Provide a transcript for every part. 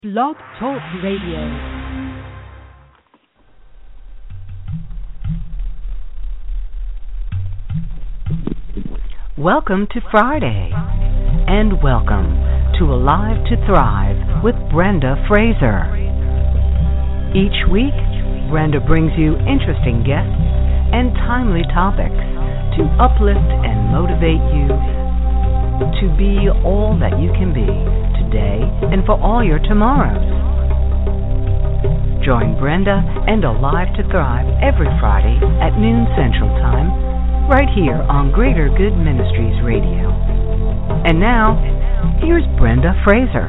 Blog Talk Radio. Welcome to Friday, and welcome to Alive to Thrive with Brenda Fraser. Each week, Brenda brings you interesting guests and timely topics to uplift and motivate you to be all that you can be today and for all your tomorrows. Join Brenda and Alive to Thrive every Friday at noon Central Time, right here on Greater Good Ministries Radio. And now, here's Brenda Fraser.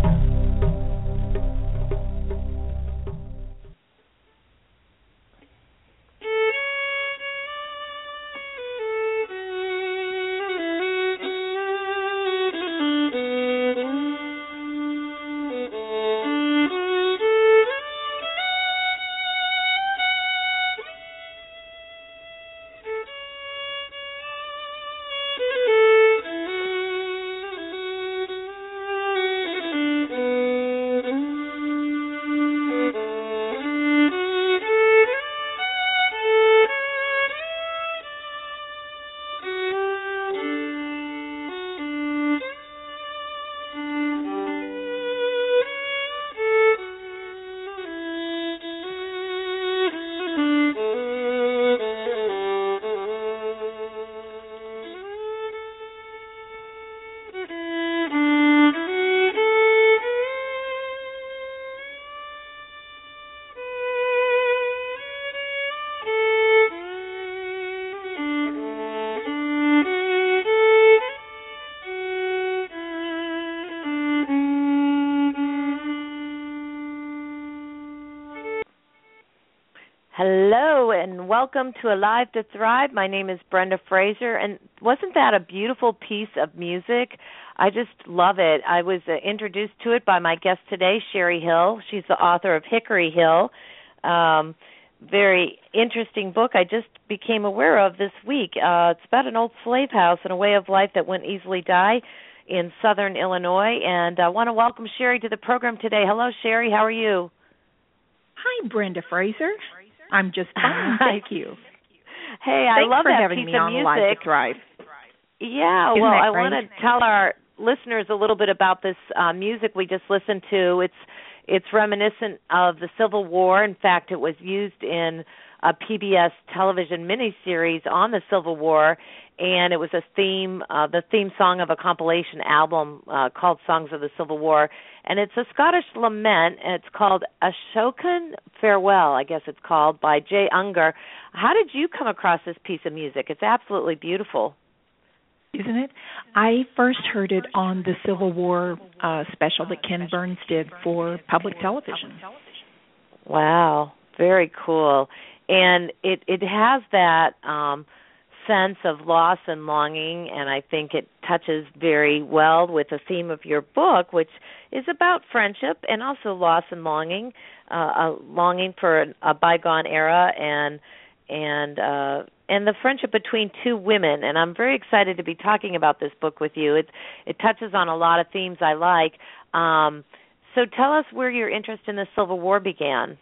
Hello and welcome to Alive to Thrive. My name is Brenda Fraser, and wasn't that a beautiful piece of music? I just love it. I was introduced to it by my guest today, Sherry Hill. She's the author of Hickory Hill. Very interesting book I just became aware of this week. It's about an old slave house and a way of life that wouldn't easily die in southern Illinois. And I want to welcome Sherry to the program today. Hello, Sherry. How are you? Hi, Brenda Fraser. I'm just fine, thank you. Hey, I love that having piece me of on music. Alive to Thrive. Yeah, Isn't well, that I great? want to tell our listeners a little bit about this music we just listened to. It's reminiscent of the Civil War. In fact, it was used in a PBS television miniseries on the Civil War, and it was the theme song of a compilation album called Songs of the Civil War. And it's a Scottish lament, and it's called Ashokan Farewell, I guess it's called, by Jay Unger. How did you come across this piece of music? It's absolutely beautiful. Isn't it? I first heard it on the Civil War special that Ken Burns did for public television. Wow, very cool. And it has that sense of loss and longing, and I think it touches very well with the theme of your book, which is about friendship and also loss and longing, a longing for a bygone era and the friendship between two women. And I'm very excited to be talking about this book with you. It touches on a lot of themes I like. So tell us where your interest in the Civil War began.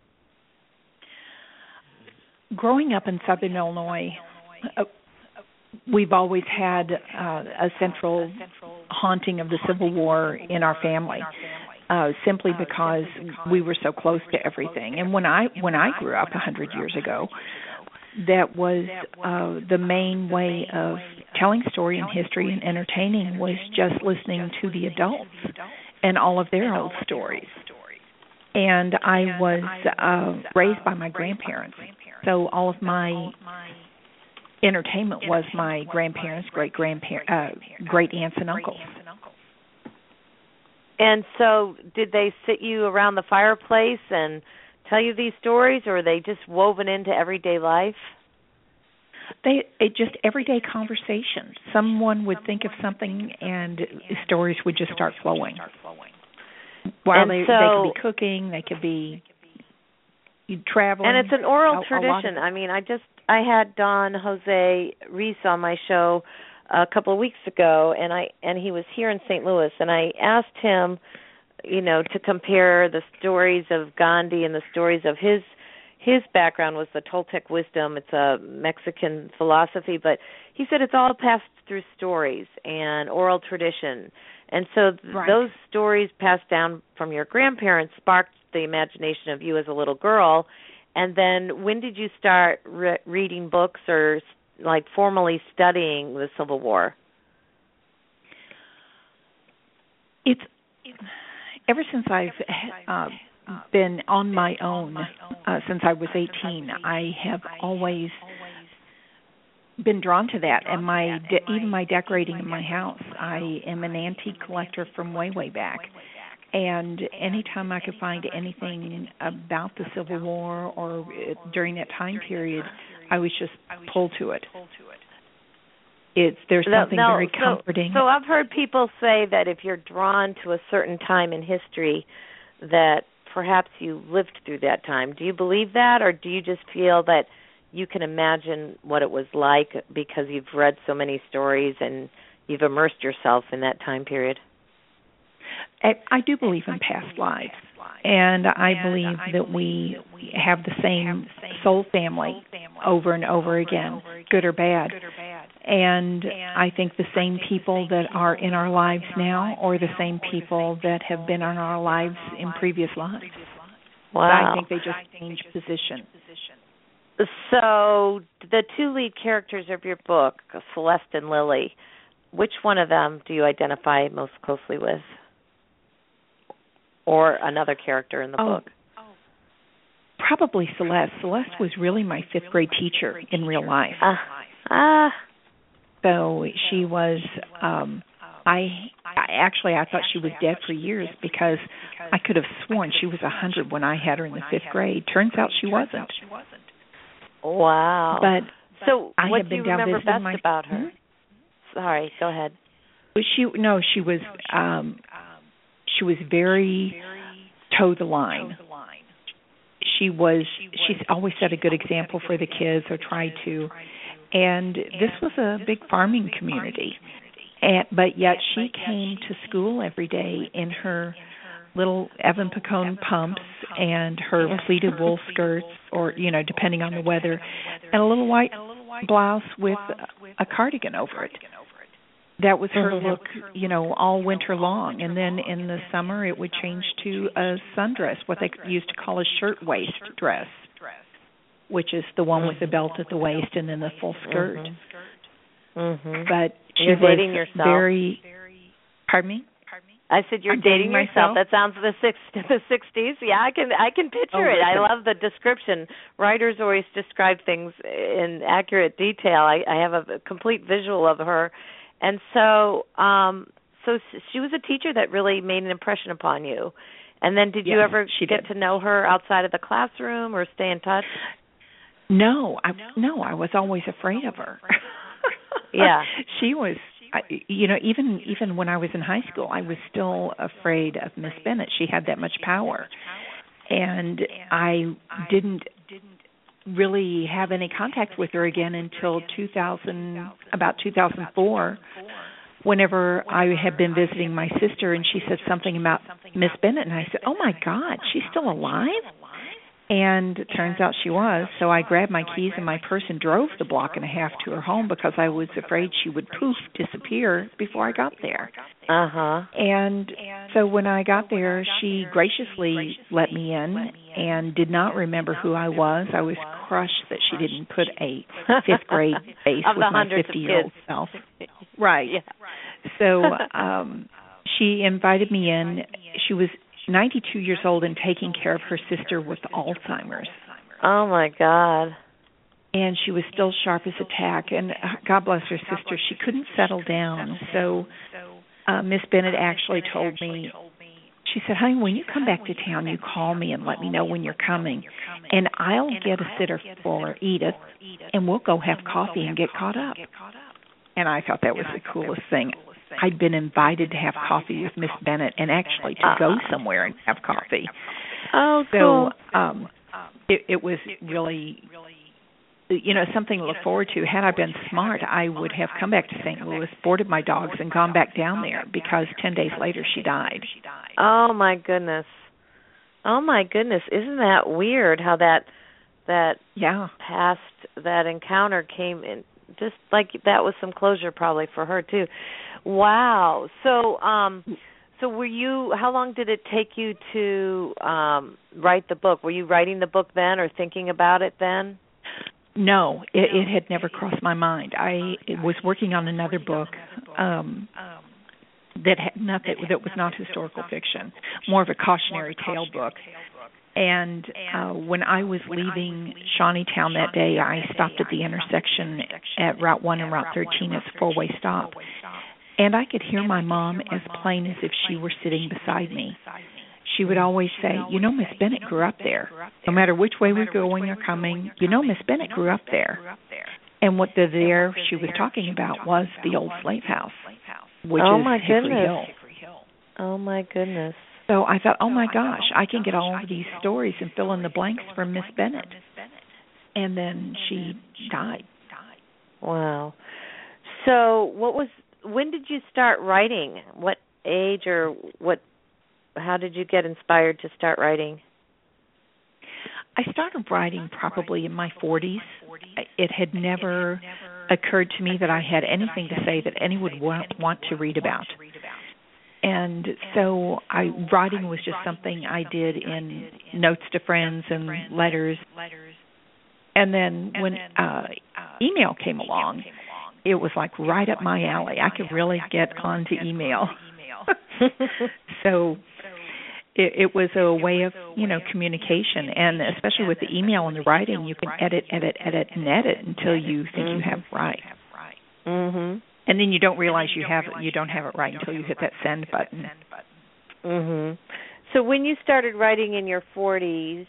Growing up in southern Illinois, we've always had a central haunting of the Civil War in our family, simply because we were so close to everything. And when I grew up 100 years ago, that was the main way of telling story and history and entertaining was just listening to the adults and all of their old stories. And I was raised by my grandparents, so all of my entertainment was my grandparents, great aunts and uncles. And so did they sit you around the fireplace and tell you these stories, or are they just woven into everyday life? It just everyday conversation. Someone would think of something and stories would just start flowing. While they could be cooking, they could be traveling. And it's an oral tradition. I mean, I had Don Jose Reese on my show a couple of weeks ago, and he was here in St. Louis, and I asked him to compare the stories of Gandhi and the stories of his background was the Toltec wisdom. It's a Mexican philosophy, but he said it's all passed through stories and oral tradition. And so those stories passed down from your grandparents sparked the imagination of you as a little girl. And then when did you start reading books or like formally studying the Civil War? It's ever since I've been on my own since I was 18. I have always been drawn to that, and even my decorating in my house. I am an antique collector from way back, and anytime I could find anything about the Civil War or during that time period, I was just pulled to it. There's something very comforting. So I've heard people say that if you're drawn to a certain time in history, that perhaps you lived through that time. Do you believe that, or do you just feel that you can imagine what it was like because you've read so many stories and you've immersed yourself in that time period? I do believe in past lives, and I believe that we have the same soul family over and over again, good or bad. And I think the same people that are in our lives now are the same people that have been in our lives in previous lives. Wow. I think they just change position. So the two lead characters of your book, Celeste and Lily, which one of them do you identify most closely with? Or another character in the book? Probably Celeste. Celeste was really my fifth grade teacher in real life. So she was, I thought she was dead for years because I could have sworn she was 100 when I had her in the fifth grade. Turns out she wasn't. Wow. But so I what have do been you down remember visiting best about her? Sorry, go ahead. She was very toe the line. She's always set a good example for the kids, or tried to. And this was a big farming community. But yet she came to school every day in her little Evan Picone pumps and her pleated wool skirts, or, depending on the weather, and a little white blouse with a cardigan over it. That was her look, all winter long. And then in the summer it would change to a sundress, what they used to call a shirtwaist dress, which is the one with the belt at the waist and then the full skirt. But you're dating yourself. Pardon me? I said you're dating yourself. That sounds the 60s. Yeah, I can picture it. I love the description. Writers always describe things in accurate detail. I have a complete visual of her. And so she was a teacher that really made an impression upon you. And then did you ever get to know her outside of the classroom or stay in touch? No, I was always afraid of her. Yeah. She was, even when I was in high school, I was still afraid of Miss Bennett. She had that much power. And I didn't really have any contact with her again until about 2004, whenever I had been visiting my sister, and she said something about Miss Bennett, and I said, "Oh my God, she's still alive?" And it turns out she was. So I grabbed my keys and my purse and drove the block and a half to her home because I was afraid she would disappear before I got there. And so when I got there, she graciously let me in and did not remember who I was. I was crushed that she didn't put a fifth grade face with my 50-year-old self. Right. Yeah. So she invited me in. She was 92 years old and taking care of her sister with Alzheimer's. Oh, my God. And she was still sharp as a tack. And God bless her sister, she couldn't settle down. So Miss Bennett actually told me, she said, "Honey, when you come back to town, you call me and let me know when you're coming. And I'll get a sitter for Edith, and we'll go have coffee and get caught up." And I thought that was the coolest thing. I'd been invited to have coffee with Miss Bennett and actually to go somewhere and have coffee. Oh, cool. So it was really something to look forward to. Had I been smart, I would have come back to St. Louis, boarded my dogs, and gone back down there, because 10 days later she died. Oh my goodness. Oh my goodness. Isn't that weird how that past, that encounter came in, just like that was some closure probably for her too. Wow. So were you, how long did it take you to write the book? Were you writing the book then or thinking about it then? No, it had never crossed my mind. I was working on another book that was not historical fiction, more of a cautionary tale book. And when I was leaving Shawneetown that day, I stopped at the intersection at Route 1 and Route 13 as a four-way stop. And I could hear my mom as plain as if she were sitting beside me. She would always say, Miss Bennett grew up there. No matter which way we're going or coming, Miss Bennett grew up there. And what the there she was talking about was the old slave house, which is Hickory Hill. Oh, my goodness. So I thought, oh, my gosh, I can get all of these stories and fill in the blanks for Miss Bennett. And then she died. Wow. So when did you start writing? What age or how did you get inspired to start writing? I started writing probably in my 40s. It had never occurred to me that I had anything to say that anyone would want to read about. And so writing was just something I did in notes to friends and letters. And then when email came along, it was like right up my alley. I could really get onto email. So it was a way of, communication. And especially with the email and the writing, you can edit until you think you have it right. Mm-hmm. And then you don't realize you don't have it right until you hit that send button. Mhm. So when you started writing in your 40s,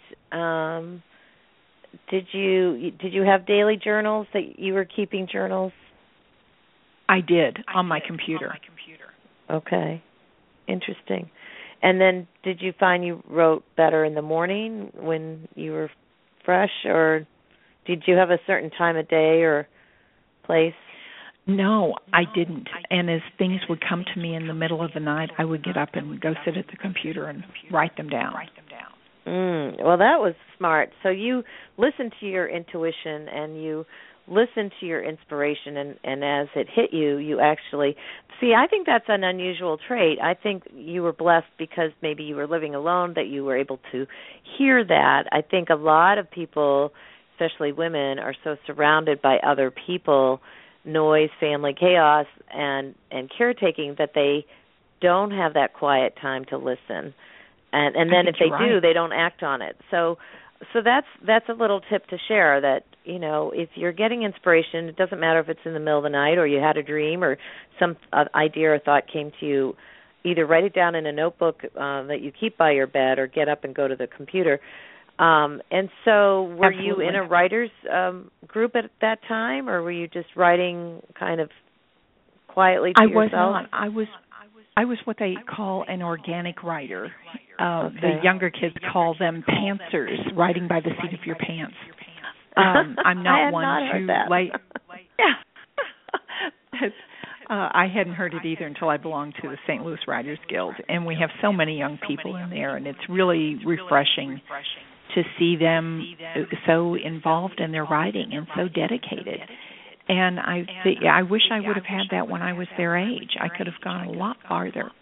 did you have daily journals that you were keeping journals? I did on my computer. Okay. Interesting. And then did you find you wrote better in the morning when you were fresh, or did you have a certain time of day or place? No, I didn't. And as things would come to me in the middle of the night, I would get up and go sit at the computer and write them down. Well, that was smart. So you listened to your intuition and you listened to your inspiration, and as it hit you, you actually... See, I think that's an unusual trait. I think you were blessed because maybe you were living alone, that you were able to hear that. I think a lot of people, especially women, are so surrounded by other people, noise, family, chaos, and caretaking, that they don't have that quiet time to listen. And then if they do, they don't act on it. So that's a little tip to share, that, if you're getting inspiration, it doesn't matter if it's in the middle of the night or you had a dream or some idea or thought came to you, either write it down in a notebook that you keep by your bed or get up and go to the computer. And so were you in a writer's group at that time, or were you just writing kind of quietly to yourself? I was not. I was what they call an organic writer. The younger kids call them pantsers, writing by the seat of your pants. I'm not one to lay. Yeah. I hadn't heard it either until I belonged to the St. Louis Writers Guild, and we have so many young people in there, and it's really refreshing to see them so involved in their writing and so dedicated. And I wish I would have had that when I was their age. I could have gone a lot farther.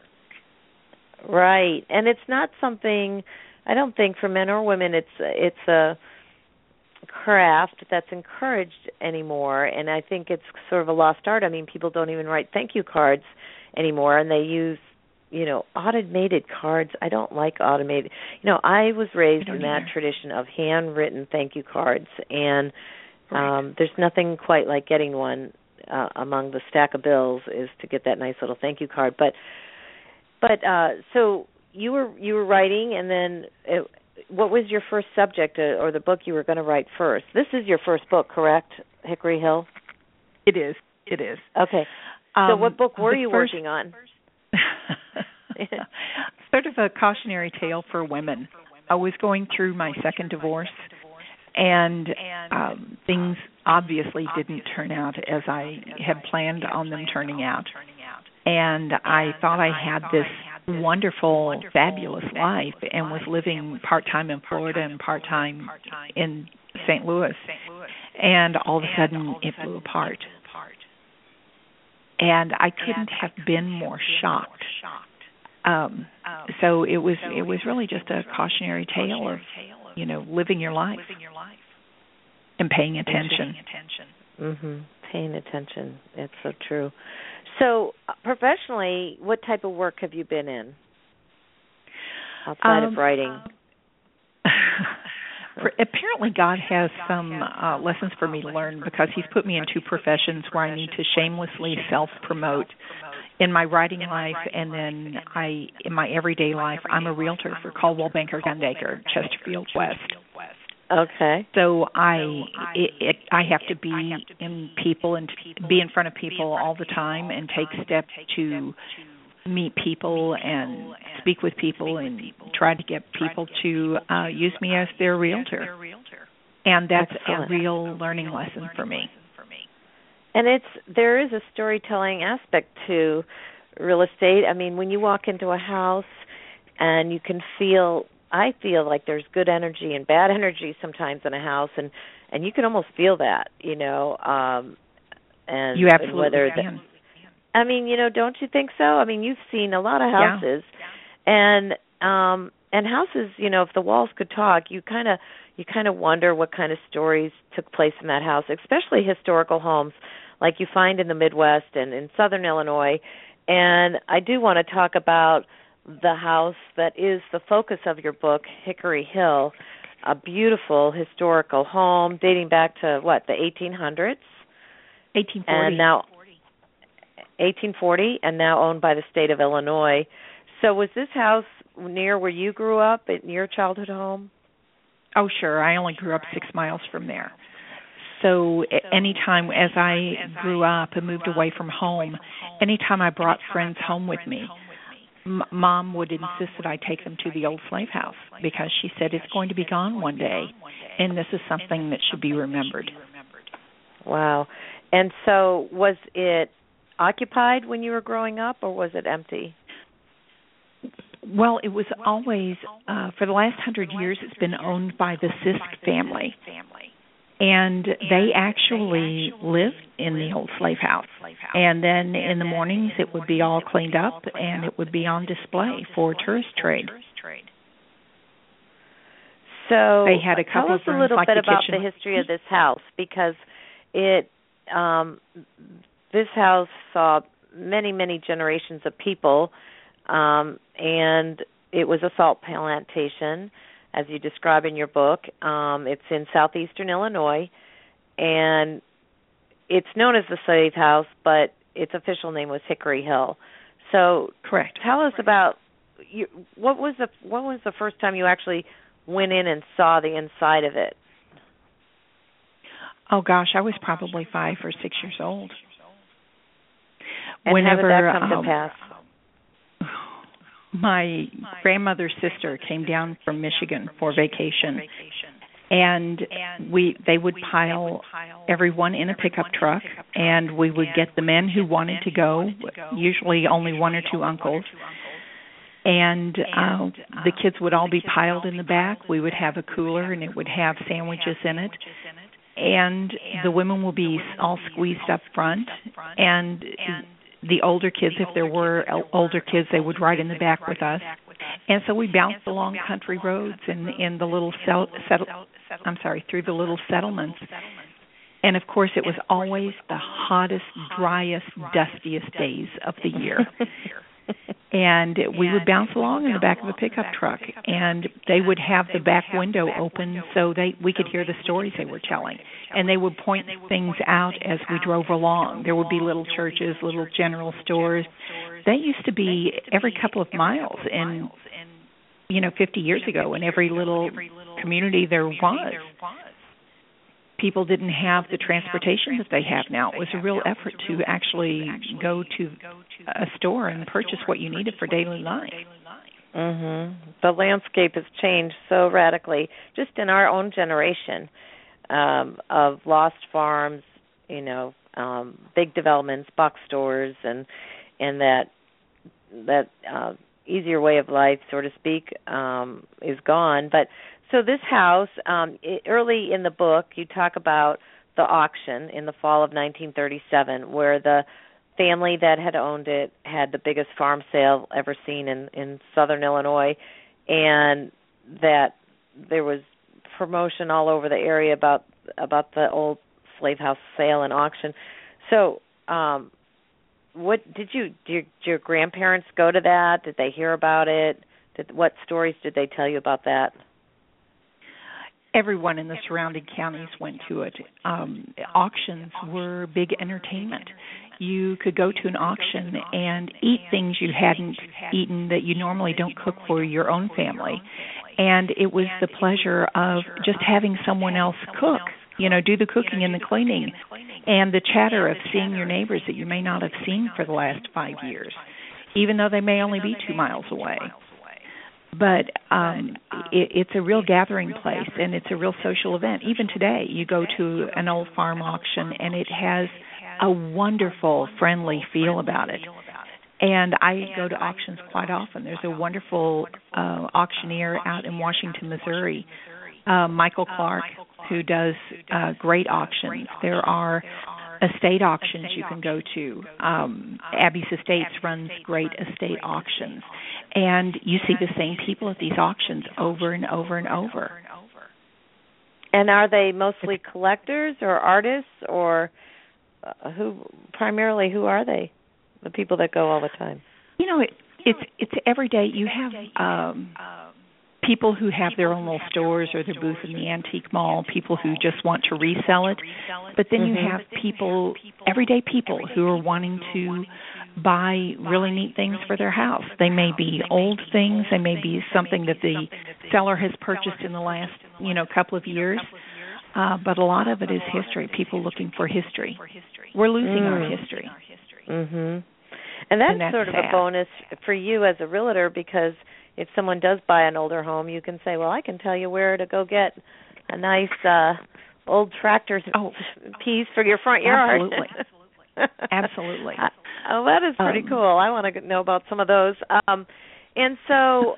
Right. And it's not something, I don't think, for men or women, it's a craft that's encouraged anymore. And I think it's sort of a lost art. I mean, people don't even write thank you cards anymore, and they use automated cards. I don't like automated. I was raised in that tradition of handwritten thank you cards, and there's nothing quite like getting one among the stack of bills, is to get that nice little thank you card. But so you were writing, and then what was your first subject or the book you were going to write first? This is your first book, correct, Hickory Hill? It is. Okay. So what book were you working on? Sort of a cautionary tale for women. I was going through my second divorce, And things obviously didn't turn out as I had planned on them turning out. And I thought I had this wonderful, fabulous life and was living part-time in Florida and part-time in St. Louis. And all of a sudden, it blew apart. And I couldn't have been more shocked. So it was really just a cautionary tale of, living your life and paying attention. Paying attention. It's so true. So professionally, what type of work have you been in outside of writing? Apparently God has some lessons for me to learn, because he's put me in two professions where I need to shamelessly self-promote. In my writing life, and then in my everyday life, I'm a realtor for Coldwell Banker Gundaker, Chesterfield West. Okay. So I have to be in people and be in front of people all the time and take steps to meet people and speak with people and try to get people to use me as their realtor. And that's a real learning lesson for me. And there is a storytelling aspect to real estate. I mean, when you walk into a house and you can I feel like there's good energy and bad energy sometimes in a house, and you can almost feel that, and you absolutely can. I mean, don't you think so? I mean, you've seen a lot of houses, and houses, if the walls could talk, you kind of wonder what kind of stories took place in that house, especially historical homes like you find in the Midwest and in Southern Illinois. And I do want to talk about the house that is the focus of your book, Hickory Hill, a beautiful historical home dating back to, the 1800s? 1840. And now 1840, and now owned by the state of Illinois. So was this house near where you grew up, in your childhood home? Oh, sure. I only grew up 6 miles from there. So anytime as I grew up and moved away from home, anytime I brought friends home with me, Mom would insist that I take them to the old slave house, because she said it's going to be gone one day, and this is something that should be remembered. Wow. And so was it occupied when you were growing up, or was it empty? Well, it was always, for the last 100 years, it's been owned by the Sisk family. And they actually lived in the old slave house. And then in the mornings, it would be all cleaned up, and it would be on display for tourist trade. So they had a couple tell us of rooms, a little like bit the about kitchen. the history of this house, because this house saw many, many generations of people, and it was a salt plantation, as you describe in your book. It's in southeastern Illinois, and it's known as the Slave House, but its official name was Hickory Hill. So, correct. Tell us about what was the first time you actually went in and saw the inside of it? Oh gosh, I was probably 5 or 6 years old. And Whenever, how did that come to pass? My grandmother's sister came down from Michigan for vacation, and they would pile everyone in a pickup truck, and we would get the men who wanted to go, usually only one or two uncles, and the kids would all be piled in the back. We would have a cooler, and it would have sandwiches in it, and the women would be all squeezed up front, and the older kids, if there were older kids, they would ride in the back with us. And so we bounced along country roads in the little through the little settlements. And of course, it was always the hottest, driest, dustiest days of the year. And we would bounce along in the back of a pickup truck, and they would have the back window open so we could hear the stories they were telling. And they would point things out as we drove along. There would be little churches, little general stores. They used to be every couple of miles, and 50 years ago, in every little community there was. People didn't have the transportation that they have now. It was a real effort to actually go to a store and purchase what you needed for daily life. The landscape has changed so radically, just in our own generation, of lost farms, big developments, box stores, and that easier way of life, so to speak, is gone. But so this house, early in the book, you talk about the auction in the fall of 1937, where the family that had owned it had the biggest farm sale ever seen in southern Illinois, and that there was promotion all over the area about the old slave house sale and auction. So, what did your grandparents go to that? Did they hear about it? What stories did they tell you about that? Everyone in the surrounding counties went to it. Auctions were big entertainment. You could go to an auction and eat things you hadn't eaten that you normally don't cook for your own family. And it was the pleasure of just having someone else cook, do the cooking and the cleaning, and the chatter of seeing your neighbors that you may not have seen for the last 5 years, even though they may only be 2 miles away. But it's a real gathering place, and it's a real social event. Even today, you go to an old farm auction, and it has a wonderful, friendly feel about it. And I go to auctions quite often. There's a wonderful auctioneer out in Washington, Missouri, Michael Clark, who does great auctions. There are estate auctions you can go to. Abby's Estates runs great estate auctions. And you see the same people at these auctions over and over and over. And are they mostly collectors or artists, or who are they? The people that go all the time? It's every day. You have people who have their own little stores or their booth in the antique mall, people who just want to resell it. But then you have everyday people who are wanting to buy really neat things for their house. They may be old things. They may be something that the seller has purchased in the last, couple of years. But a lot of it is history, people looking for history. We're losing our history. And that's sort of sad. A bonus for you as a realtor, because if someone does buy an older home, you can say, well, I can tell you where to go get a nice old tractor piece for your front yard. Absolutely. Oh, that is pretty cool. I want to know about some of those. And so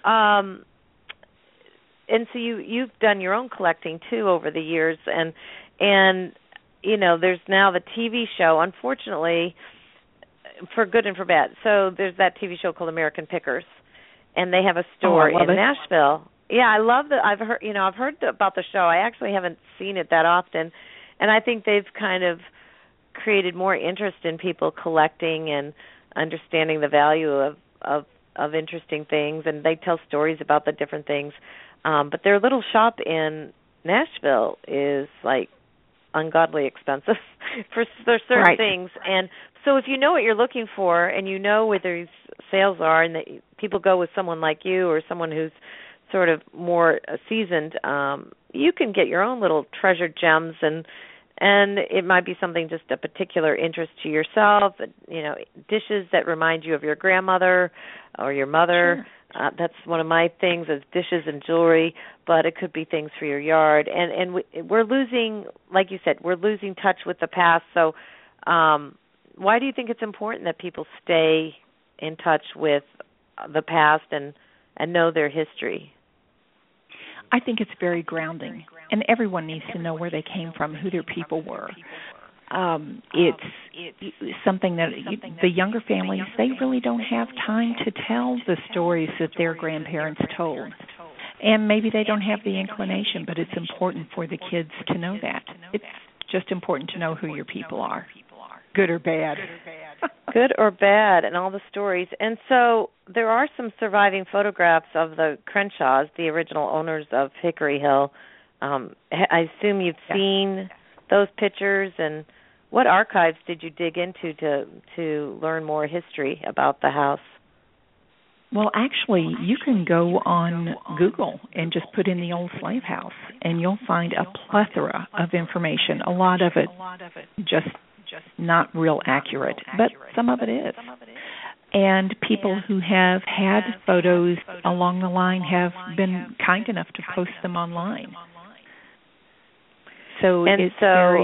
you've done your own collecting too over the years, and there's now the TV show, unfortunately, for good and for bad. So there's that TV show called American Pickers, and they have a store in Nashville. Yeah, I love that. I've heard about the show. I actually haven't seen it that often, and I think they've kind of created more interest in people collecting and understanding the value of interesting things, and they tell stories about the different things. But their little shop in Nashville is like ungodly expensive for certain things. And so if you know what you're looking for and you know where these sales are, and that people go with someone like you or someone who's sort of more seasoned, you can get your own little treasured gems, and it might be something just a particular interest to yourself, dishes that remind you of your grandmother or your mother. Sure. That's one of my things, is dishes and jewelry, but it could be things for your yard. And we're losing, like you said, we're losing touch with the past. So why do you think it's important that people stay in touch with the past and know their history? I think it's very grounding, and everyone needs to know where they came from, who their people were. It's something that the younger families, they really don't have time to tell the stories that their grandparents told. And maybe they don't have the inclination, but it's important for the kids to know that. It's just important to know who your people are, good or bad. Good or bad, and all the stories. And so there are some surviving photographs of the Crenshaws, the original owners of Hickory Hill. I assume you've seen those pictures, and what archives did you dig into to learn more history about the house? Well, actually, you can go on Google and just put in the old slave house, and you'll find a plethora of information. A lot of it just not real accurate, but some of it is. And people who have had photos along the line have been kind enough to post them online. So it's very...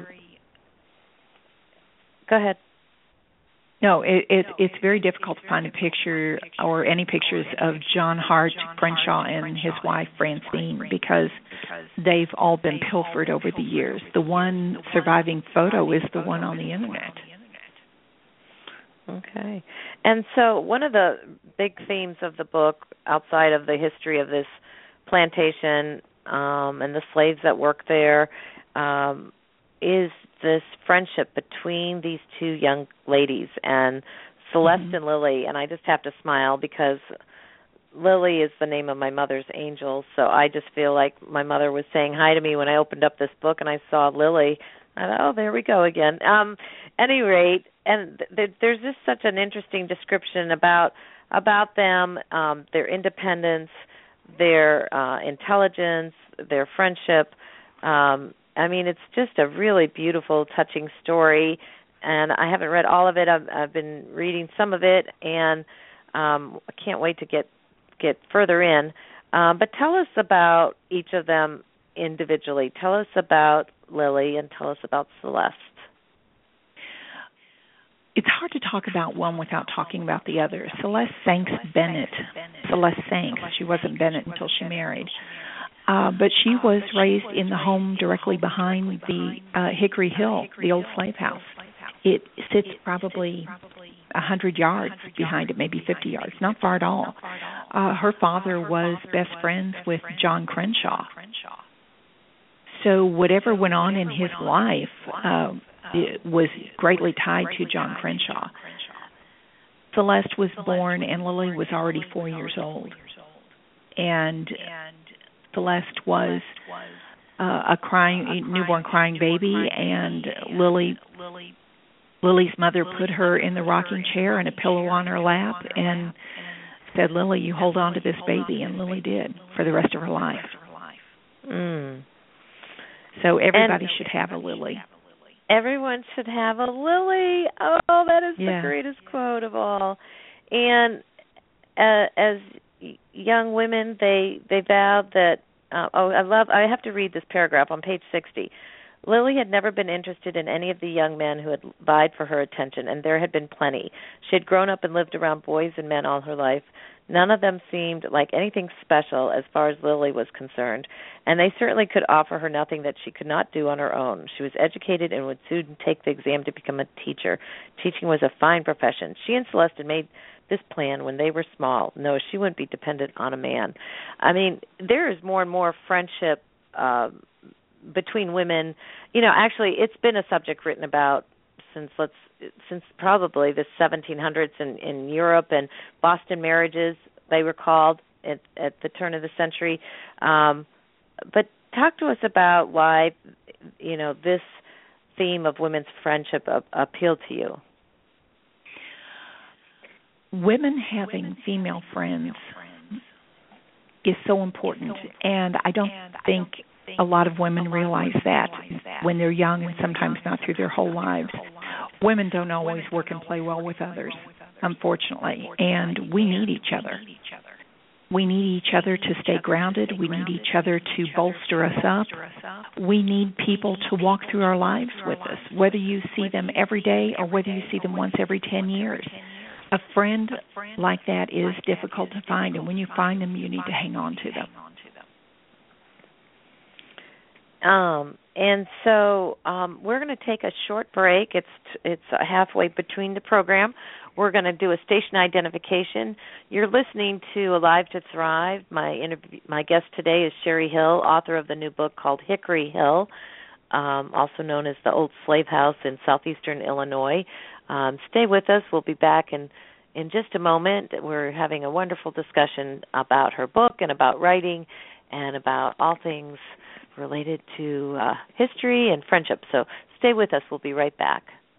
Go ahead. No, it's very difficult to find a picture or any pictures of John Hart Crenshaw and his wife Francine because they've all been pilfered over the years. The one surviving photo is the one on the internet. Okay. And so one of the big themes of the book, outside of the history of this plantation and the slaves that worked there, is this friendship between these two young ladies, and Celeste and Lily. And I just have to smile because Lily is the name of my mother's angel, so I just feel like my mother was saying hi to me when I opened up this book and I saw Lily. I thought, oh, there we go again. Any rate, and there's just such an interesting description about them, their independence, their intelligence, their friendship. I mean, it's just a really beautiful, touching story, and I haven't read all of it. I've been reading some of it, and I can't wait to get further in. But tell us about each of them individually. Tell us about Lily, and tell us about Celeste. It's hard to talk about one without talking about the other. Celeste Sanks Bennett. Celeste Sanks. She wasn't Bennett until she married. But she was raised in the home directly behind the Hickory Hill, the old slave house. It sits probably 100 yards behind it, maybe 50 yards, not far at all. Her father was best friends with John Crenshaw. So whatever went on in his life it was greatly tied to John Crenshaw. Celeste was born, and Lily was already 4 years old. And Celeste was a newborn crying baby, and Lily's mother put her in the rocking chair and a pillow on her lap and said, "Lily, you hold on to this baby," and Lily did for the rest of her life. So everybody should have a Lily. Everyone should have a Lily. Oh, that is the greatest quote of all. And as young women, they vowed that. I have to read this paragraph on page 60. Lily had never been interested in any of the young men who had vied for her attention, and there had been plenty. She had grown up and lived around boys and men all her life. None of them seemed like anything special as far as Lily was concerned, and they certainly could offer her nothing that she could not do on her own. She was educated and would soon take the exam to become a teacher. Teaching was a fine profession. She and Celeste had made this plan when they were small. No, she wouldn't be dependent on a man. I mean, there is more and more friendship between women. You know, actually, it's been a subject written about since probably the 1700s in Europe, and Boston marriages, they were called at the turn of the century. But talk to us about why, this theme of women's friendship appealed to you. Women having female friends is so important, and I don't think a lot of women realize that when they're young, and sometimes not through their whole lives. Women don't always work and play well with others, unfortunately, and we need each other. We need each other to stay grounded. We need each other to bolster us up. We need people to walk through our lives with us, whether you see them every day or whether you see them once every 10 years. A friend like that is difficult to find, and when you find them, you need to hang on to them. And so we're going to take a short break. It's halfway between the program. We're going to do a station identification. You're listening to Alive to Thrive. My guest today is Sherry Hill, author of the new book called Hickory Hill, also known as the Old Slave House in southeastern Illinois. Stay with us. We'll be back in just a moment. We're having a wonderful discussion about her book and about writing and about all things related to history and friendship. So stay with us. We'll be right back.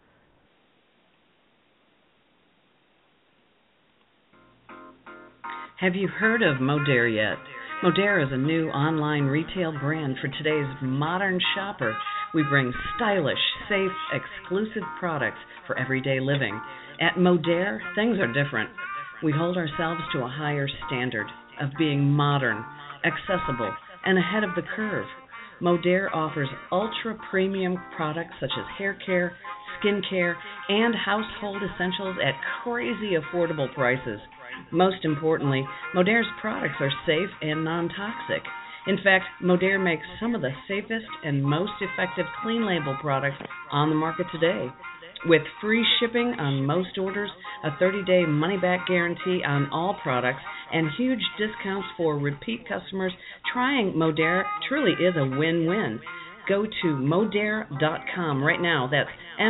Have you heard of Modere yet? Modere is a new online retail brand for today's modern shopper. We bring stylish, safe, exclusive products for everyday living. At Modere, things are different. We hold ourselves to a higher standard of being modern, accessible, and ahead of the curve. Modere offers ultra-premium products such as hair care, skin care, and household essentials at crazy affordable prices. Most importantly, Modere's products are safe and non-toxic. In fact, Modere makes some of the safest and most effective clean label products on the market today. With free shipping on most orders, a 30-day money-back guarantee on all products, and huge discounts for repeat customers, trying Modere truly is a win-win. Go to Modere.com right now. That's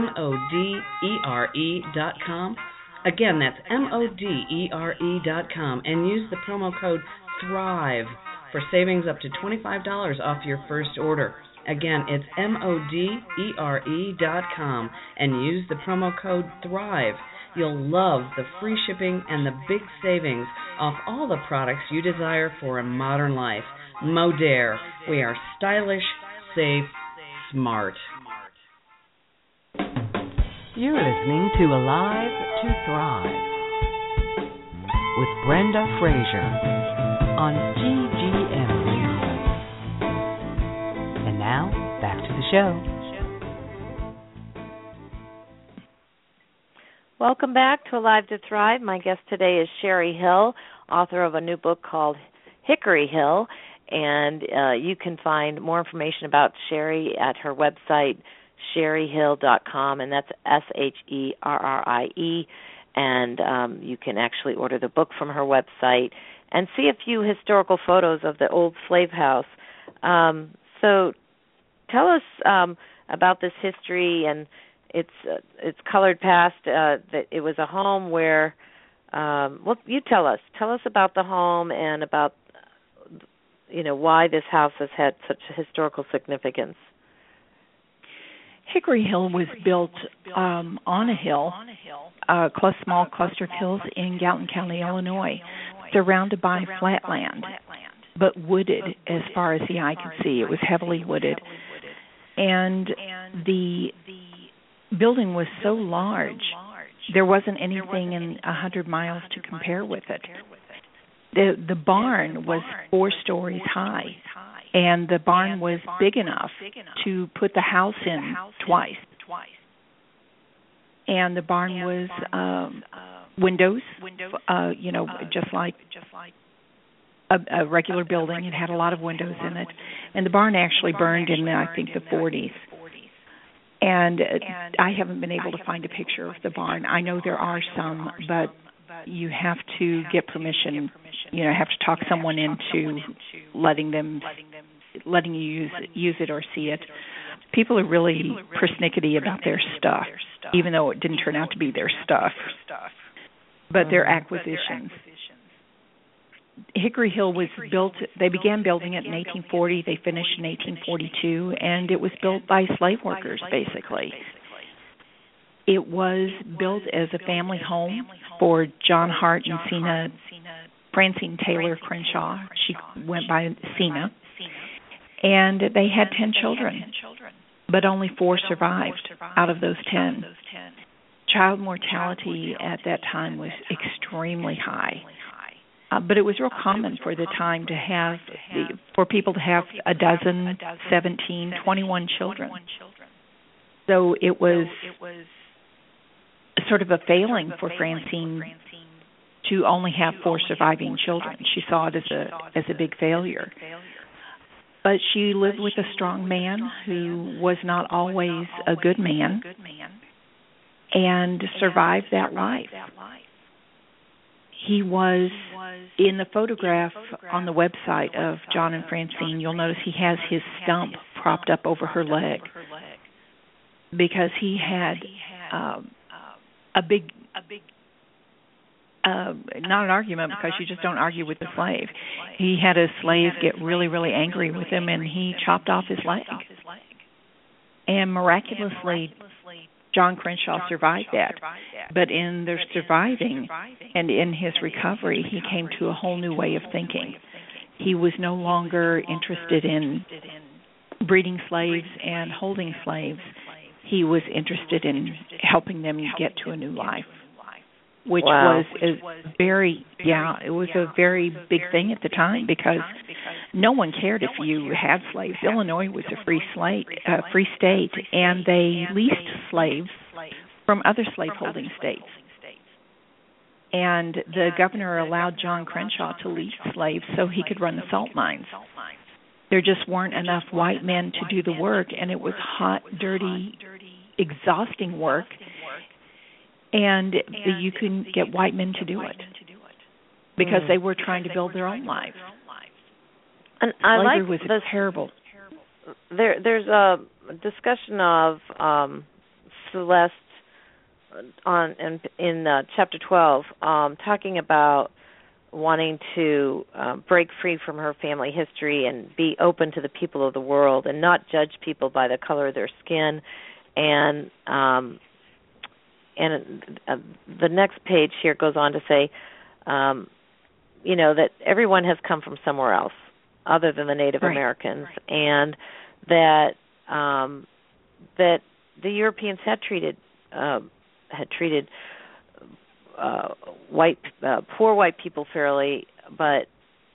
Modere.com. Again, that's Modere.com, and use the promo code THRIVE for savings up to $25 off your first order. Again, it's Modere.com, and use the promo code THRIVE. You'll love the free shipping and the big savings off all the products you desire for a modern life. Modere. We are stylish, safe, smart. You're listening to Alive to Thrive with Brenda Fraser on GGM Radio. And now, back to the show. Welcome back to Alive to Thrive. My guest today is Sherry Hill, author of a new book called Hickory Hill, and you can find more information about Sherry at her website, sherryhill.com, and that's SHERRIE, and you can actually order the book from her website and see a few historical photos of the old slave house. So tell us about this history and its colored past. That it was a home where, well, you tell us about the home and about why this house has had such historical significance. Hickory Hill was built on a hill, a small cluster of hills in Gallatin County, Illinois, surrounded by flat land, but wooded as far as the eye could see. It was heavily wooded. And the building was so large, there wasn't anything in 100 miles to compare with it. The barn was 4 stories high, and the barn was big enough to put the house in twice. And the barn was windows, just like a regular building. It had a lot of windows in it. And the barn actually burned in, I think, the 40s. And I haven't been able to find a picture of the barn. I know there are some, but you have to get permission. Have to talk someone into letting you use it or see it. People are really persnickety about their stuff, even though it didn't turn out to be their stuff. But their acquisitions. Hickory Hill was built, they began building it in 1840, they finished in 1842, and it was built by slave workers, basically. It was built as a family home for John Hart and Francine Taylor Crenshaw. She went by Cena. And they had 10 children, but only 4 survived out of those 10. Child mortality at that time was extremely high. But it was real common for the time to have, for people to have a dozen, 17, 21 children. So it was sort of a failing for Francine to only have 4 surviving children. She saw it as a big failure. But she lived with a strong man who was not always a good man and survived that life. He was, in the photograph on the website of John and Francine, you'll notice he has his stump propped up over her leg because he had a big not an argument, because you just don't argue with the slave. He had a slave get really, really angry with him, and he chopped off his leg. And miraculously, John Crenshaw survived that. But in their surviving and in his recovery, he came to a whole new way of thinking. He was no longer interested in breeding slaves and holding slaves. He was interested in helping them get to a new life. which wow. was it was a very big thing at the time because no one cared if you had slaves. Illinois was a free state, and they leased slaves from other slaveholding states. And the governor allowed John Crenshaw to lease slaves so he could run the salt mines. There just weren't enough white men to do the work, and it was hot, dirty, exhausting work. And you couldn't get white men to do it because they were trying to build their own lives. And I Slavery like was terrible. There's a discussion of Celeste in chapter 12, talking about wanting to break free from her family history and be open to the people of the world and not judge people by the color of their skin. And the next page here goes on to say, that everyone has come from somewhere else other than the Native Americans, and that that the Europeans had treated poor white people fairly, but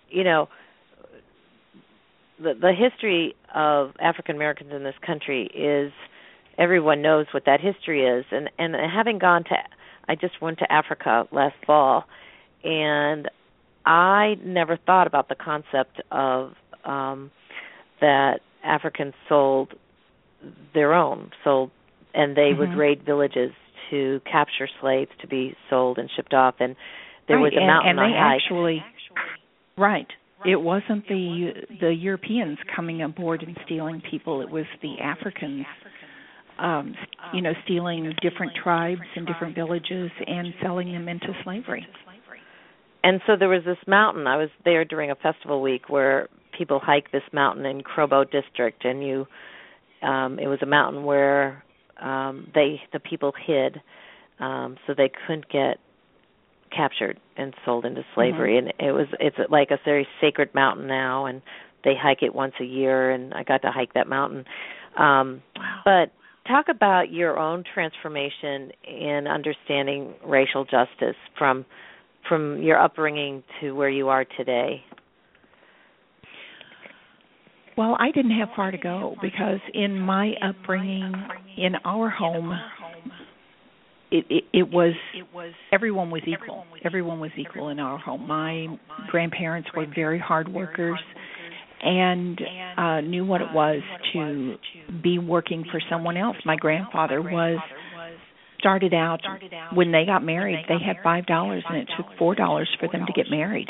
the history of African Americans in this country is, everyone knows what that history is, and having I just went to Africa last fall, and I never thought about the concept of that Africans sold their own, and they would raid villages to capture slaves to be sold and shipped off, and there was a mountain I hiked. Actually, it wasn't the Europeans coming aboard and stealing people; it was the Africans, stealing different tribes and different villages and selling them into slavery. And so there was this mountain. I was there during a festival week where people hike this mountain in Krobo district, and it was a mountain where the people hid so they couldn't get captured and sold into slavery. And it's like a very sacred mountain now, and they hike it once a year, and I got to hike that mountain. But talk about your own transformation in understanding racial justice from your upbringing to where you are today. Well, I didn't have far to go because in my upbringing, in our home, it was everyone was equal. Everyone was equal in our home. My grandparents were very hard workers and knew what it was to be working for someone else. My grandfather started out when they got married, they had $5 and it took $4 for them to get married.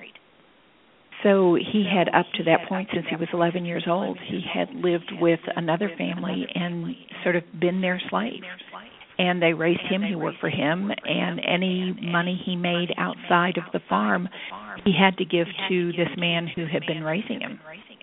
So he had, up to that point, since he was 11 years old, he had lived with another family and sort of been their slave. And they raised him, he worked for him, and any money he made outside of the farm, he had to give to this man who had been raising him.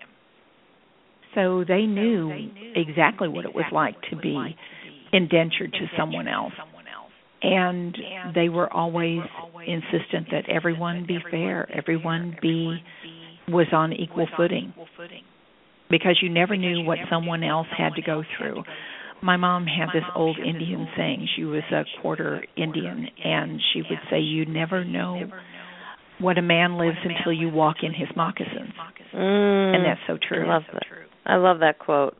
So they knew exactly what it was like to be indentured to someone else. And they were always insistent that everyone be fair, everyone was on equal footing, because you never knew what someone else had to go through. My mom had this old Indian saying. She was a quarter Indian, and she would say, you never know what a man lives until you walk in his moccasins. And that's so true. I love that. I love that quote.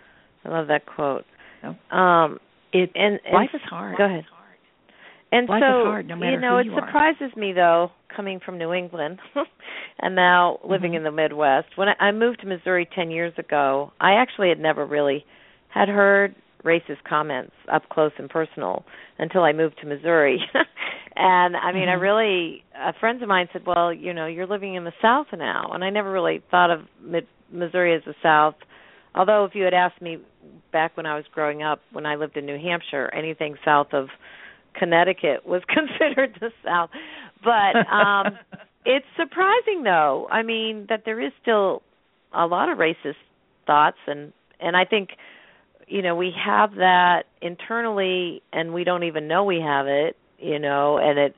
Life is hard. Go ahead. And life so, is hard, no matter who it you are. surprises me, though, coming from New England and now living in the Midwest. When I moved to Missouri 10 years ago, I actually had never really had heard racist comments up close and personal until I moved to Missouri. And, I mean, friends of mine said, well, you're living in the South now. And I never really thought of Missouri as the South. Although if you had asked me back when I was growing up, when I lived in New Hampshire, anything south of Connecticut was considered the South. But it's surprising, though, I mean, that there is still a lot of racist thoughts. And I think, we have that internally and we don't even know we have it, and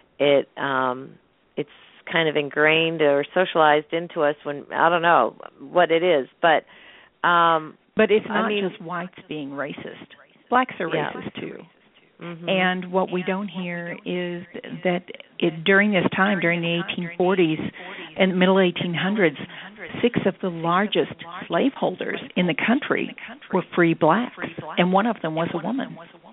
it's kind of ingrained or socialized into us when, I don't know what it is. But it's not just whites being racist. Blacks are racist, too. And what we don't hear is that during this time, during the 1840s and middle 1800s, 6 of the largest slaveholders in the country were free blacks, and one of them was a woman.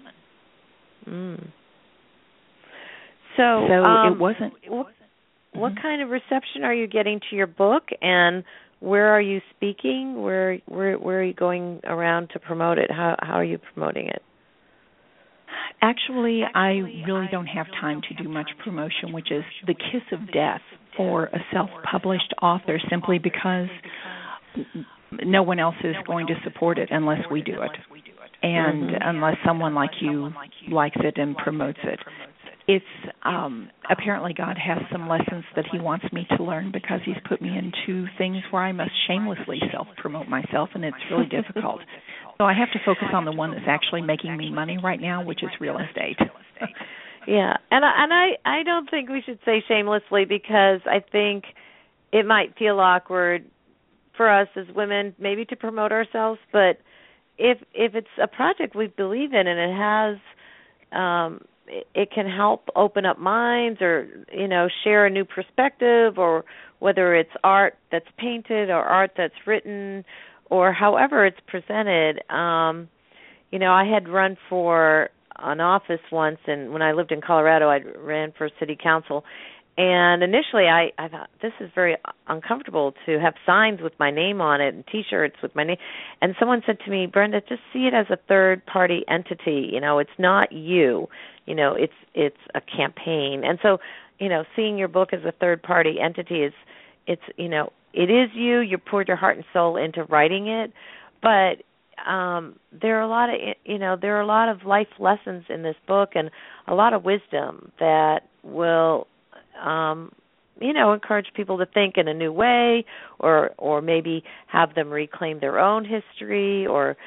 So it wasn't. What kind of reception are you getting to your book, and where are you speaking? Where are you going around to promote it? How are you promoting it? Actually, I really don't have time to do much promotion, which is the kiss of death for a self-published author, simply because no one else is going to support it unless we do it, and unless someone like you likes it and promotes it. It's apparently God has some lessons that He wants me to learn, because He's put me into things where I must shamelessly self-promote myself, and it's really difficult. So I have to focus on the one that's actually making me money right now, which is real estate. Yeah, and I don't think we should say shamelessly, because I think it might feel awkward for us as women maybe to promote ourselves, but if it's a project we believe in and it has it can help open up minds, or share a new perspective, or whether it's art that's painted or art that's written, or however it's presented. I had run for an office once, and when I lived in Colorado, I ran for city council. And initially, I thought, this is very uncomfortable to have signs with my name on it and T-shirts with my name. And someone said to me, Brenda, just see it as a third-party entity. It's not you. It's a campaign. And so, seeing your book as a third-party entity it is you. You poured your heart and soul into writing it, but there are a lot of life lessons in this book, and a lot of wisdom that will encourage people to think in a new way, or maybe have them reclaim their own history, or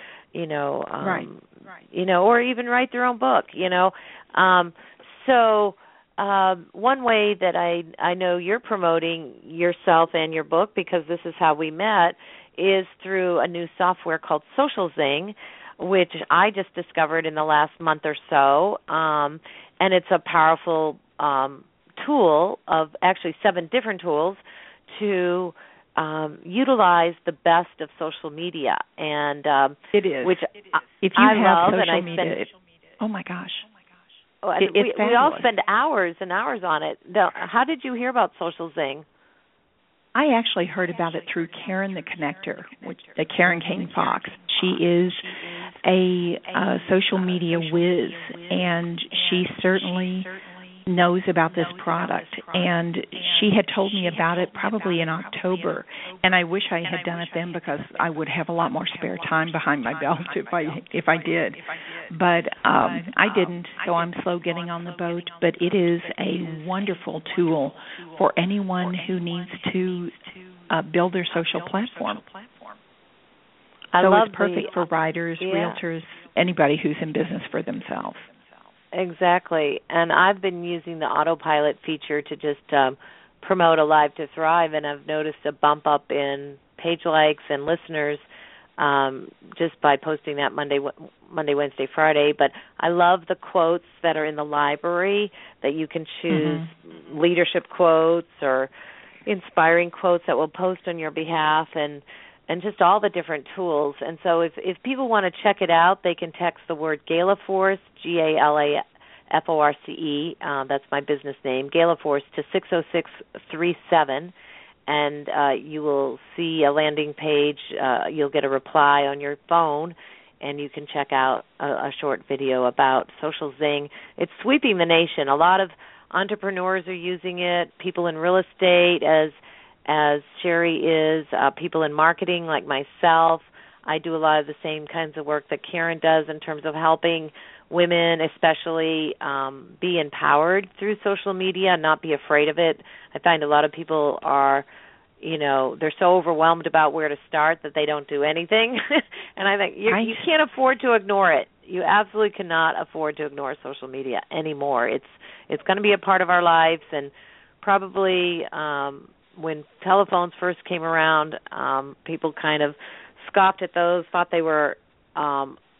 or even write their own book. So one way that I know you're promoting yourself and your book, because this is how we met, is through a new software called Social Zing, which I just discovered in the last month or so, and it's a powerful tool of actually 7 different tools to utilize the best of social media, and it is. Which if you I have love, social and I media, oh my gosh, we all spend hours and hours on it. How did you hear about Social Zing? I actually heard about it through Karen the Connector, Karen Kane Fox. She is a social media whiz, and she certainly knows about this product, and she had told me about it probably in October, and I wish I had done it then, because I would have a lot more spare time behind my belt if I did, but I didn't, so I'm slow getting on the boat. But it is a wonderful tool for anyone who needs to build their social platform. So it's perfect for writers, realtors, anybody who's in business for themselves. Exactly. And I've been using the autopilot feature to just promote Alive to Thrive, and I've noticed a bump up in page likes and listeners just by posting that Monday, Wednesday, Friday. But I love the quotes that are in the library, that you can choose leadership quotes or inspiring quotes that will post on your behalf, and just all the different tools. And so if people want to check it out, they can text the word GalaForce, GalaForce, that's my business name, GalaForce, to 60637, and you will see a landing page. You'll get a reply on your phone, and you can check out a short video about Social Zing. It's sweeping the nation. A lot of entrepreneurs are using it, people in real estate, as Sherry is, people in marketing like myself. I do a lot of the same kinds of work that Karen does in terms of helping women especially be empowered through social media and not be afraid of it. I find a lot of people are, they're so overwhelmed about where to start that they don't do anything. And I think you can't afford to ignore it. You absolutely cannot afford to ignore social media anymore. It's going to be a part of our lives, and probably when telephones first came around, people kind of scoffed at those, thought they were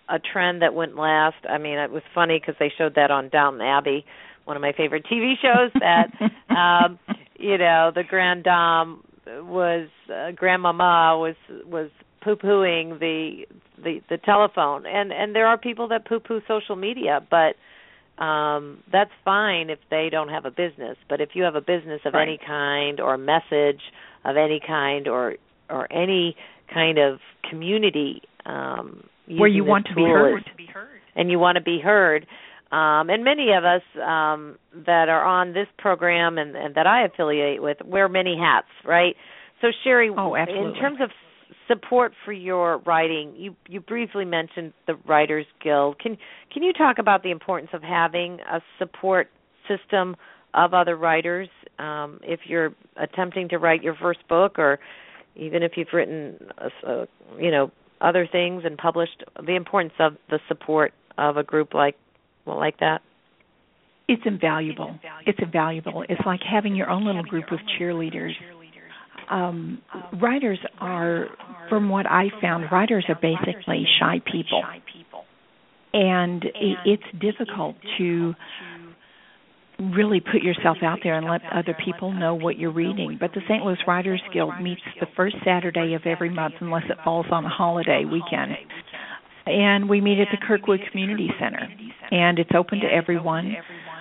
a trend that wouldn't last. I mean, it was funny because they showed that on Downton Abbey, one of my favorite TV shows, that the grand dame grandmama was poo-pooing the telephone, and there are people that poo-poo social media, but that's fine if they don't have a business. But if you have a business of any kind, or a message of any kind, or any kind of community, where you want to be heard, and you want to be heard, and many of us that are on this program and that I affiliate with wear many hats, right? So Sherry, in terms of support for your writing, you briefly mentioned the Writers Guild. Can you talk about the importance of having a support system of other writers if you're attempting to write your first book, or even if you've written other things and published, the importance of the support of a group like that? It's invaluable. It's like having your own little group of cheerleaders. Writers are, from what I found, writers are basically shy people. And it's difficult to really put yourself out there and let other people know what you're reading. But the St. Louis Writers Guild meets the first Saturday of every month, unless it falls on a holiday weekend. And we meet at the Kirkwood Community Center, and it's open to everyone.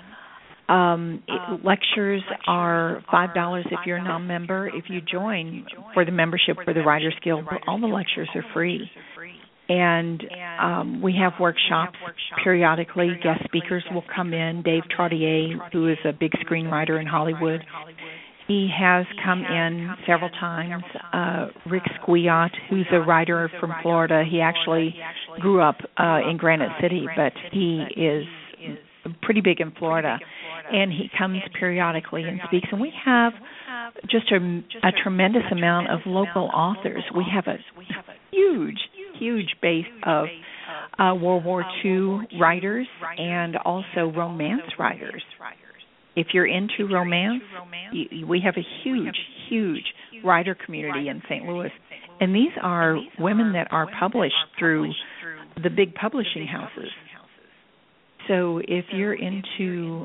Lectures are $5 if you're a non-member. If you join for the membership for the Writers Guild, all the lectures are free. And we have workshops periodically. Guest speakers will come in. Dave Trottier, who is a big screenwriter in Hollywood, he has come in several times. Rick Squiat, who's a writer from Florida, he actually grew up in Granite City, but he is pretty big in Florida. And he comes periodically and speaks. And we have just a tremendous amount of local authors. We have a huge base of World War II writers and also romance writers. If you're into romance, we have a huge writer community in St. Louis. And these are women that are published through the big publishing houses. So if you're into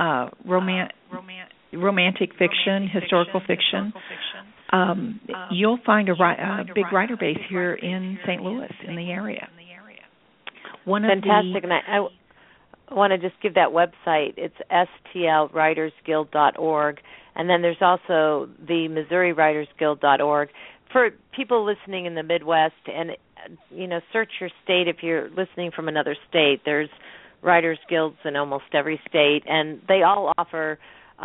romantic fiction, historical fiction, you'll find a big writer base here in St. Louis, in the area. Fantastic. And I want to just give that website. It's stlwritersguild.org. And then there's also the MissouriWritersGuild.org. For people listening in the Midwest, and, search your state if you're listening from another state. There's Writers Guilds in almost every state, and they all offer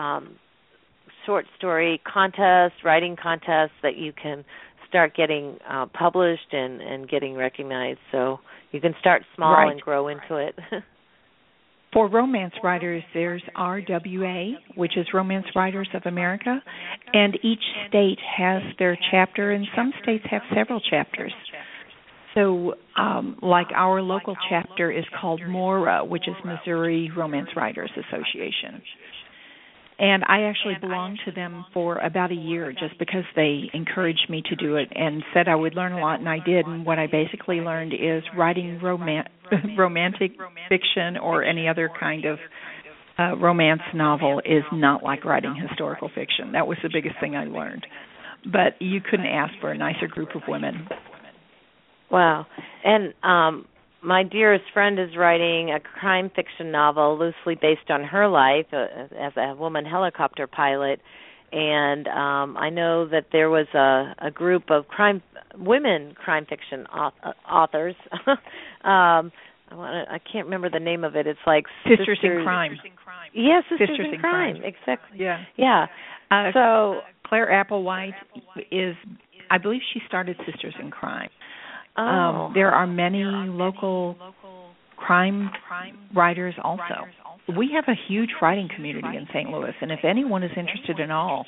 short story contests, writing contests that you can start getting published and getting recognized. So you can start small and grow into it. For romance writers, there's RWA, which is Romance Writers of America, and each state has their chapter, and some states have several chapters. So, like our local chapter is called MORA, which is Missouri Romance Writers Association. And I actually belonged to them for about a year just because they encouraged me to do it and said I would learn a lot, and I did. And what I basically learned is writing romantic fiction or any other kind of romance novel is not like writing historical fiction. That was the biggest thing I learned. But you couldn't ask for a nicer group of women. Wow. And my dearest friend is writing a crime fiction novel loosely based on her life as a woman helicopter pilot. And I know that there was a group of women crime fiction authors. I can't remember the name of it. It's like Sisters in Crime. Yes, Sisters in Crime. Exactly. Yeah. So Claire Applewhite is, I believe she started Sisters in Crime. There are many local crime writers also. We have a huge writing community in St. Louis, and if anyone is interested at all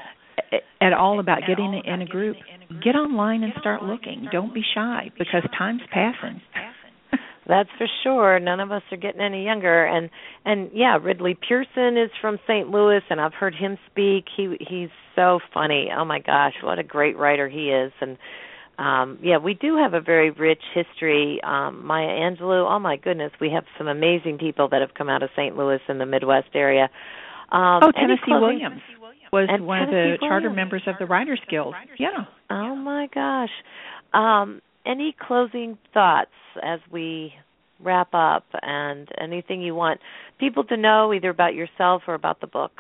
about getting in a group, get online and start looking. Don't be shy, because time's passing. That's for sure. None of us are getting any younger. And yeah, Ridley Pearson is from St. Louis, and I've heard him speak. He's so funny. Oh my gosh, what a great writer he is. And we do have a very rich history. Maya Angelou, oh my goodness, we have some amazing people that have come out of St. Louis and the Midwest area. Tennessee Williams was one of the charter Williams. members of the Writers Guild. Yeah. Oh my gosh. Any closing thoughts as we wrap up, and anything you want people to know either about yourself or about the book?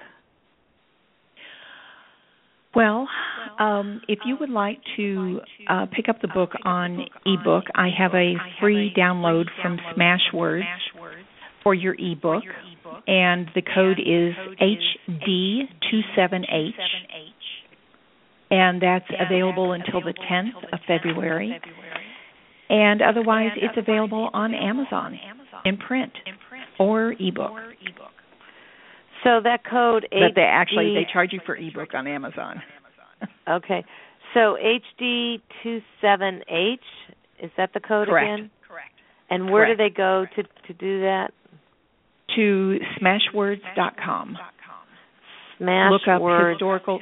Well, if you would like to pick up the book on ebook, I have a free download from Smashwords for your ebook, and the code is HD27H, and that's available until the 10th of February. And otherwise, it's available on Amazon in print or ebook. So that code But they charge you for ebook on Amazon. Okay. So HD27H, is that the code again? Correct. And where do they go to do that? To Smashwords.com. Smashwords. Look up historical.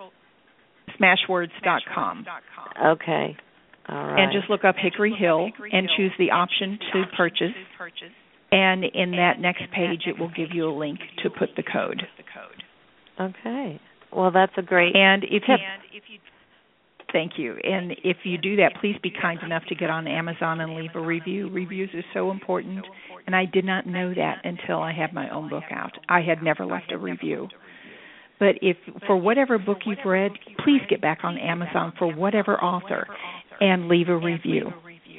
Smashwords.com. Okay. All right. And just look up Hickory Hill and choose the option to purchase. And in that next page, it will give you a link to put the code. Okay. Well, that's a great tip. Thank you. And if you do that, please be kind enough to get on Amazon and leave a review. Reviews are so important, and I did not know that until I had my own book out. I had never left a review. But if for whatever book you've read, please get back on Amazon for whatever author and leave a review.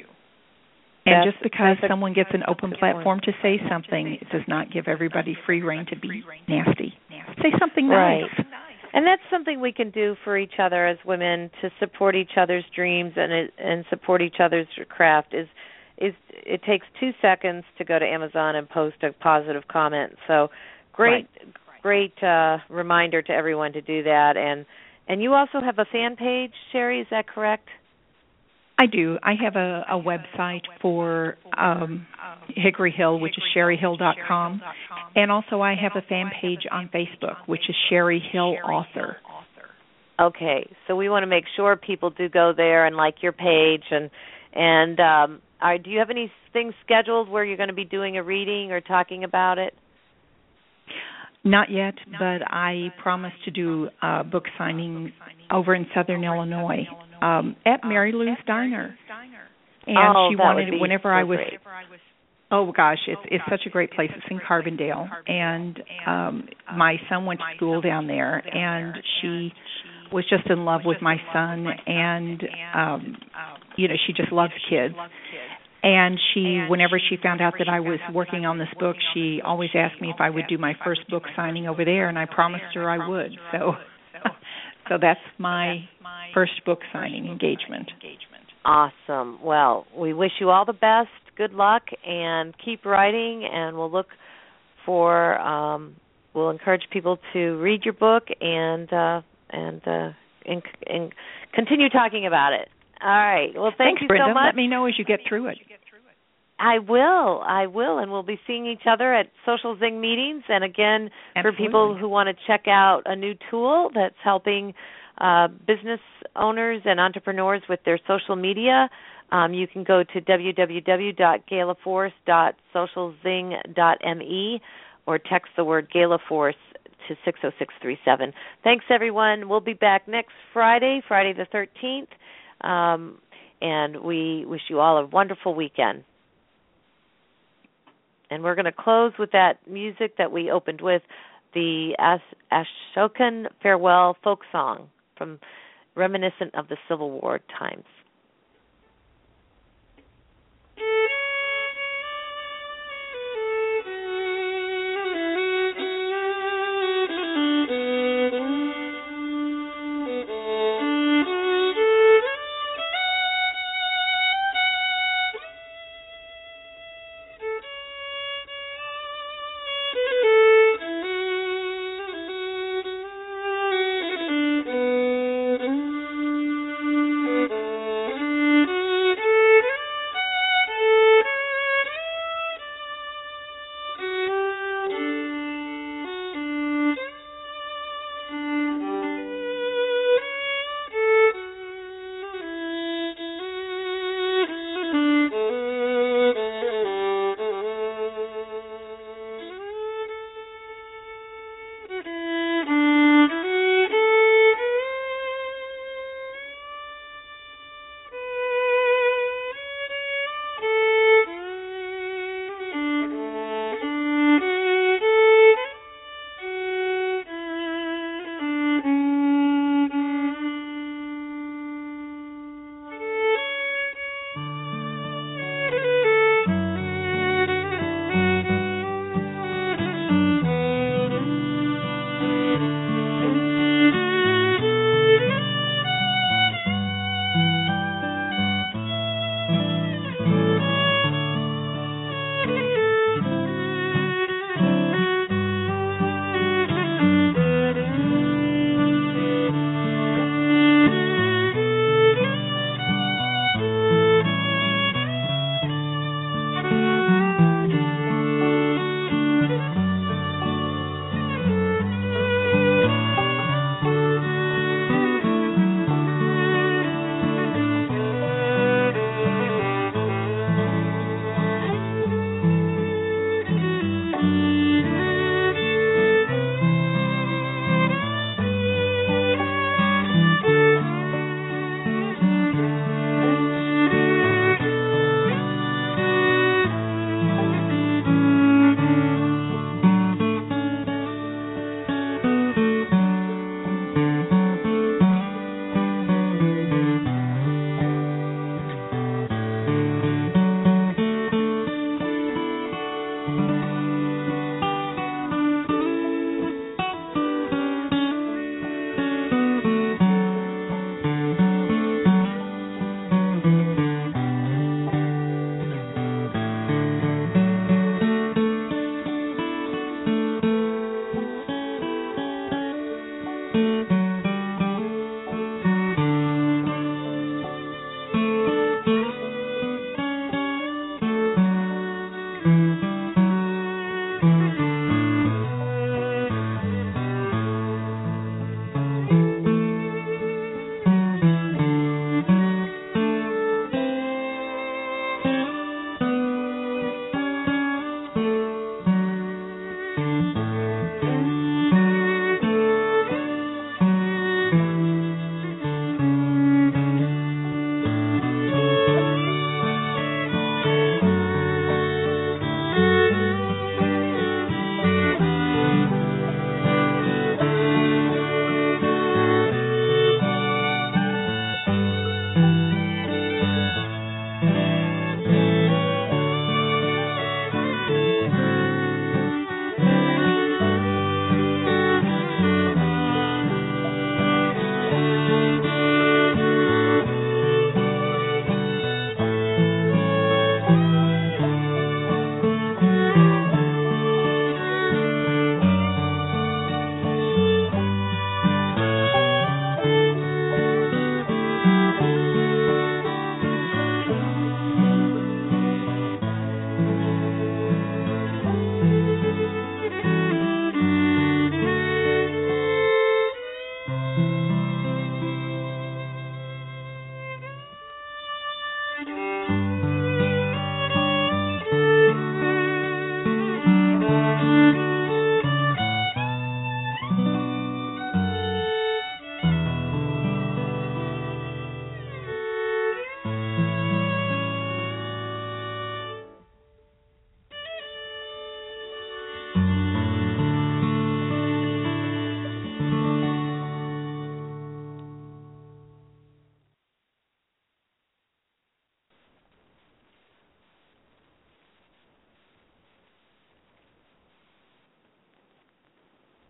And just because someone gets an open platform to say something, it does not give everybody free rein to be nasty. Say something nice. Right. And that's something we can do for each other as women, to support each other's dreams and support each other's craft. Is it takes 2 seconds to go to Amazon and post a positive comment. So great reminder to everyone to do that. And you also have a fan page, Sherry, is that correct? I do. I have a website for Hickory Hill, which is sherryhill.com. And also I have a fan page on Facebook, which is Sherry Hill Author. Okay. So we want to make sure people do go there and like your page. And do you have anything scheduled where you're going to be doing a reading or talking about it? Not yet, but I promise to do a book signing over in Southern Illinois. At Mary Lou's Diner. And she wanted it whenever I was great. Oh gosh, it's such a great place. It's in Carbondale, and my son went to school down there, and she was just in love with my son, and she just loves kids. And whenever she found out that I was working on this book, she always asked me if I would do my first book signing over there, and I promised her I would. So that's my first book signing engagement. Awesome. Well, we wish you all the best. Good luck, and keep writing. And we'll look for. We'll encourage people to read your book and continue talking about it. All right. Well, thanks, you Brenda. so much. Let me know as you get through it. I will, and we'll be seeing each other at Social Zing meetings. And again, Absolutely. For people who want to check out a new tool that's helping business owners and entrepreneurs with their social media, you can go to www.galaforce.socialzing.me or text the word Galaforce to 60637. Thanks, everyone. We'll be back next Friday the 13th, and we wish you all a wonderful weekend. And we're going to close with that music that we opened with, the Ashokan Farewell folk song, reminiscent of the Civil War times.